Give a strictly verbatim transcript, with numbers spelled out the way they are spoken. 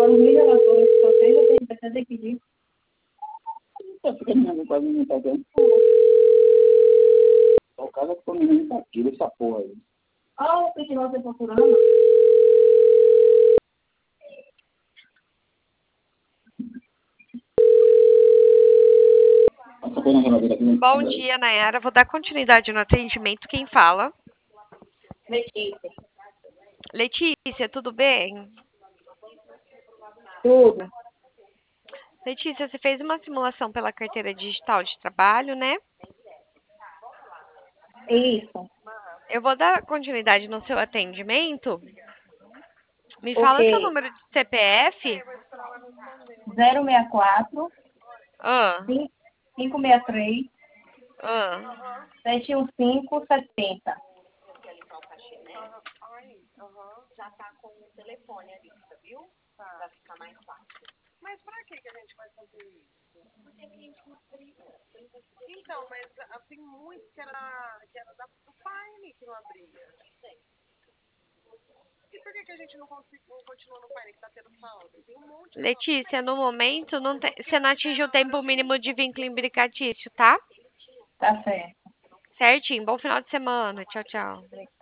Agora, os mineradores que só tem, já tem que até pedir. Tá ficando não quase não tá dando. O cara ficou menino tá aqui, essa porra aí. Ah, o que você procurando? Essa foi na geladeira aqui. Bom dia, Nayara. Vou dar continuidade no atendimento. Quem fala? Letícia. Letícia, tudo bem? Tudo. Letícia, você fez uma simulação pela carteira digital de trabalho, né? Isso. Eu vou dar continuidade no seu atendimento. Me fala seu Ok. número de C P F. zero seis quatro, Ah, cinco seis três, ah. sete um cinco, sete zero. Mas pra que que a gente vai fazer isso? Então, mas ah, tem muito que era, que era da, do Paine que não abria. E por que que a gente não, consigo, não continua no Paine que tá tendo saldo? Tem um monte de... Letícia, no momento não tem, você não atingiu o tempo mínimo de vínculo imbricatício, tá? Tá certo. Certinho. Bom final de semana. Tchau, tchau.